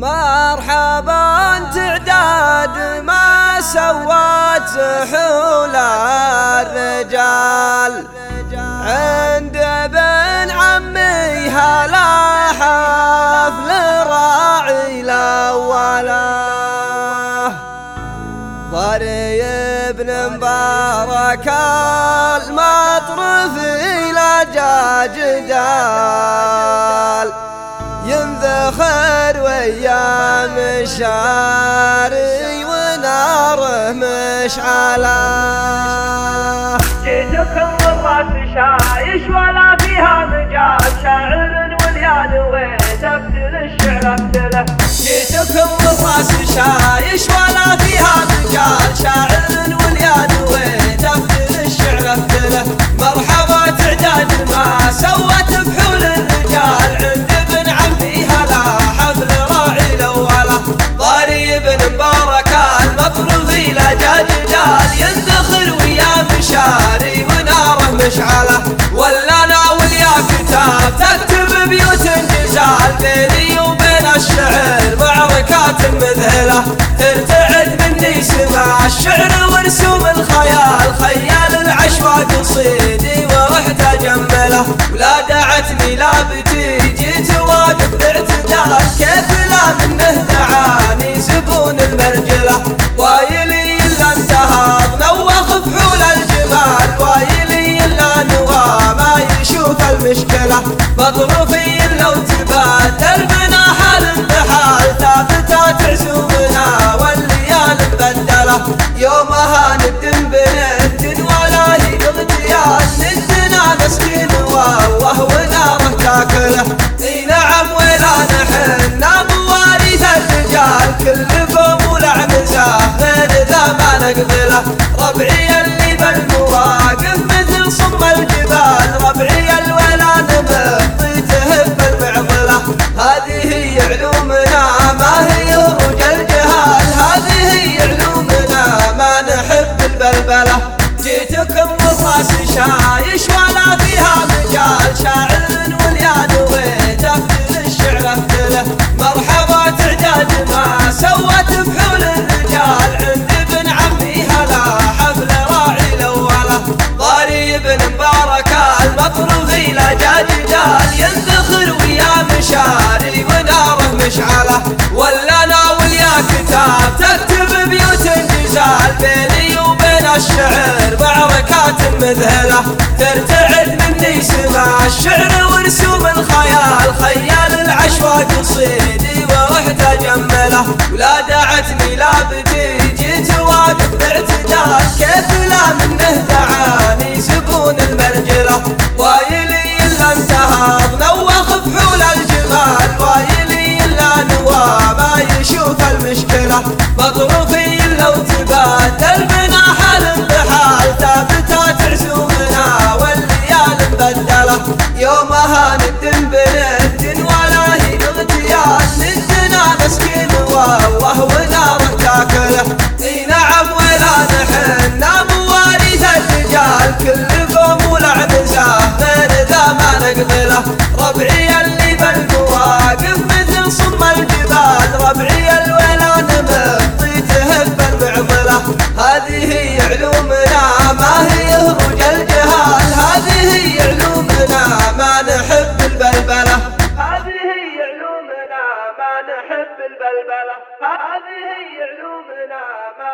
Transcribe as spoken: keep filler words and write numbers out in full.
مرحبا تعداد ما سوت حول الرجال عند ابن عمي هلا حفل راعي الاوله ضري ابن مبارك المطرف الى جدال ينذخر ويا مشاري وناره مشعله. جيتكم والراس شايش ولا فيها مجال شاعر والياد وتبتل الشعر ابتله. جيتكم والراس شايش ولا فيها مجال شاعر والياد وتبتل الشعر ابتله. مرحبا تعداد ما سوت بحول الرجال عند ابن عمي هلا حفل راعي الاوله ضاري ابن مبارك المطرف الى جدال ينذخر ويا مشاري وناره مشعله. ولا انا ويا كتاب تكتب بيوت النزال بيني وبين الشعر معركات مذهله ترتعد مني سماع الشعر ورسوم الخيال خيال العشواق صيدي ورحت اجمله. ولا دعتني لابتي جيت واقف باعتدال كيف لا منه دعاني زبون المرجله. وايلي الا انتهض نوخ بحول الجبال وايلي الا نوى ما يشوف المشكله. مظروفي لو تبادل بنا حال بحال ثابتات عزومنا والليال مبدله. يومها ندم بنت ولا هي اغتيال ندنا مسكين وهو وناره تاكله. اي نعم ولا نحن مواريث الرجال كل فم ولعنزه غير ذا ما نقبله. ربعي اللي بالمواقف مثل صم الجبال ربعي الولا نبطي تهب المعضله. هذه هي علومنا ما هي هروج الجهال هذه هي علومنا ما نحب البلبله. جيتكم والراس شايش ولا فيها مجال شاعر والياد وتبتل الشعر ابتله. مرحبا تعداد ما سوت بحول الرجال عند ابن عمي هلا حفل راعي الاوله ضاري ابن مبارك المطرف الى جدال ينذخر ويا مشاري وناره مشعله. ولا انا ويا كتاب تكتب بيوت النزال بيني وبين الشعر معركات مذهله ترتعد مني سماع الشعر ورسوم الخيال خيال العشواق صيدي ورحت اجمله. ولا دعتني لابتي جيت واقف باعتدال كيف لا منه دعاني زبون المرجله. وايلي الا انتهض نوخ بحول الجبال وايلي الا نوى ما يشوف المشكله. مظروفي لو تبادل بنا حال بحال ثابتات عزومنا والليال مبدله. يومها ندم بنت ولا هي اغتيال ندنا مسكين وهو وناره تاكله. اي نعم ولا نحن مواريث الرجال كل فم ولعنزه غير ذا ما نقبله. ربعي اللي بالمواقف مثل صم الجبال ربعي الولا نبطي تهب المعضله. هذه هي علومنا ما هي هروج الجهال هذه هي علومنا ما نحب البلبله. هذه هي علومنا ما نحب البلبله. هذه هي علومنا ما